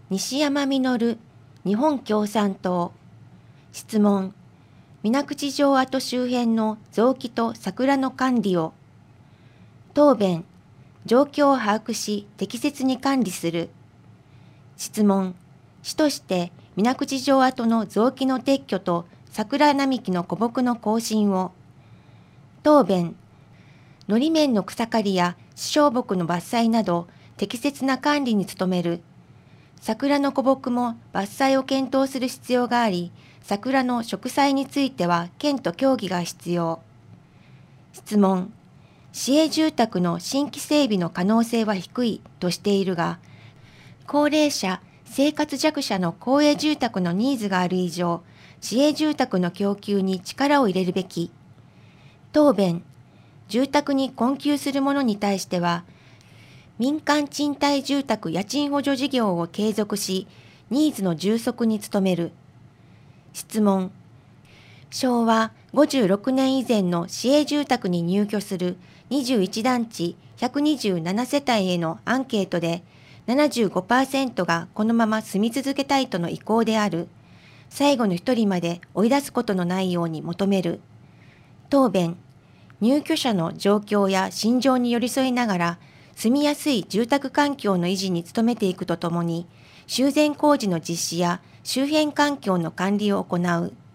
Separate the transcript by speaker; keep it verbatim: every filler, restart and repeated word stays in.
Speaker 1: 西山実、日本共産党。質問。水口城跡周辺の雑木と桜の管理を。答弁。状況を把握し適切に管理する。質問。市として水口城跡の雑木の撤去と桜並木の古木の更新を。答弁。のり面の草刈りや支障木の伐採など適切な管理に努める。桜の古木も伐採を検討する必要があり、桜の植栽については県と協議が必要。質問。市営住宅の新規整備の可能性は低いとしているが、高齢者、生活弱者の公営住宅のニーズがある以上、市営住宅の供給に力を入れるべき。答弁。住宅に困窮する者に対しては、民間賃貸住宅家賃補助事業を継続し、ニーズの充足に努める。質問。しょうわごじゅうろくねん以前の市営住宅に入居するにじゅういちだんちひゃくにじゅうななせたいへのアンケートで ななじゅうごパーセント がこのまま住み続けたいとの意向である。最後の一人まで追い出すことのないように求める。答弁。入居者の状況や心情に寄り添いながら、住みやすい住宅環境の維持に努めていくとともに、修繕工事の実施や周辺環境の管理を行う。